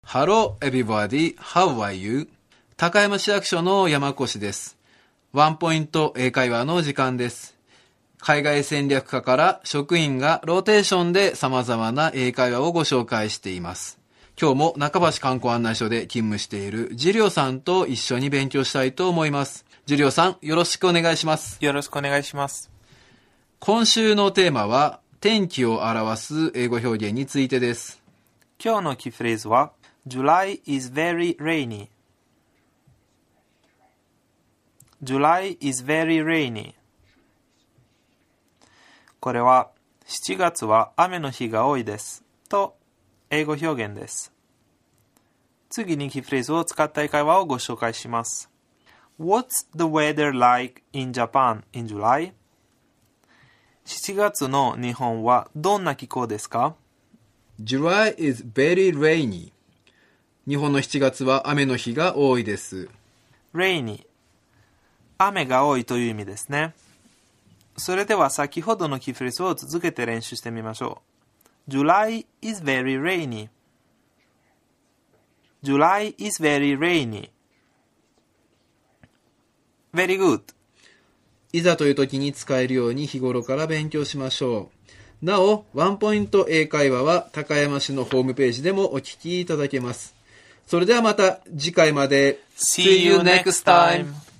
Hello everybody, how are you? 高山市役所の山越です。ワンポイント英会話の時間です。海外戦略課から職員がローテーションで様々な英会話をご紹介しています。今日も中橋観光案内所で勤務しているジュリオさんと一緒に勉強したいと思います。ジュリオさん、よろしくお願いします。 よろしくお願いします。 今週のテーマは天気を表す英語表現についてです。 今日のキーフレーズは July is very rainy July is very rainy これは7月は雨の日が多いですと英語表現です。次にキーフレーズを使った英会話をご紹介します。 What's the weather like in Japan in July? 7月の日本はどんな気候ですか？ July is very rainy 日本の7月は雨の日が多いです。 Rainy 雨が多いという意味ですね。それでは先ほどのキーフレーズを続けて練習してみましょう。 July is very rainy July is very rainy Very good いざという時に使えるように日頃から勉強しましょう。なお、ワンポイント英会話は高山市のホームページでもお聞きいただけます。それではまた次回まで。 See you next time